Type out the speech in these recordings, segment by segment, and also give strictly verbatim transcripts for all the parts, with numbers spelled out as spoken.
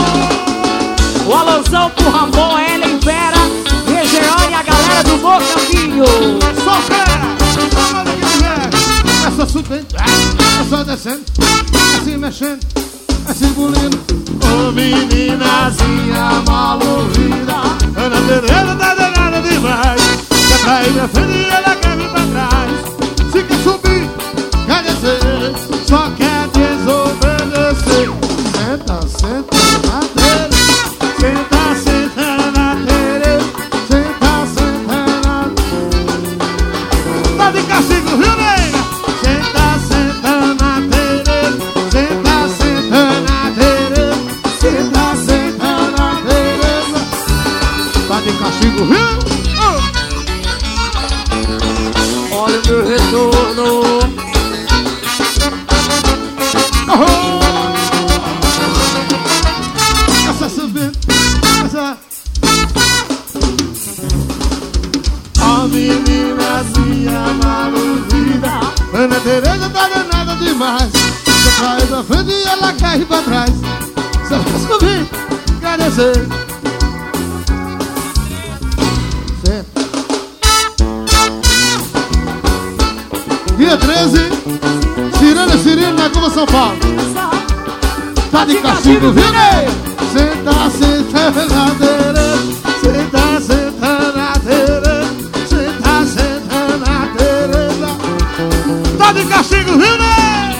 O alusão pro Ramon, Ellen, Vera, Regiane e a galera do Mocambinho. Só fera, só manda que tiver. Essa subindo, essa descendo, assim mexendo, assim pulindo. Ô meninazinha maluquinha, Ana Tereza tá danada demais. Quer pra ir pra frente e ela quer vir pra trás. Se quer subir, quer descer, só quer desobedecer. Senta, senta na tereza, senta, senta na tereza, senta, senta na tereza. Tá de castigo, viu, nega? Senta, senta na tereza, senta, senta na tereza, senta, senta na tereza. Tá de castigo, viu? Olha o meu retorno. Oh! Essa subindo, essa. A meninazinha maluquinha, Ana Tereza tá danada demais. Você vai pra frente e ela quer ir pra trás. Só quer subir, quer descer. Senta. Dia treze, Cirana Cirino na Curva São Paulo. Tá de castigo, viu, né? Senta, senta na tereza, senta, senta na tereza, senta, senta na tereza. Tá de castigo, viu, né?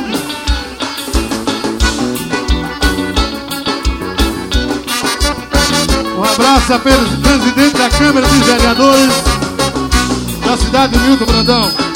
Um abraço a Pedro, presidente da Câmara dos Vereadores da cidade de Milton Brandão.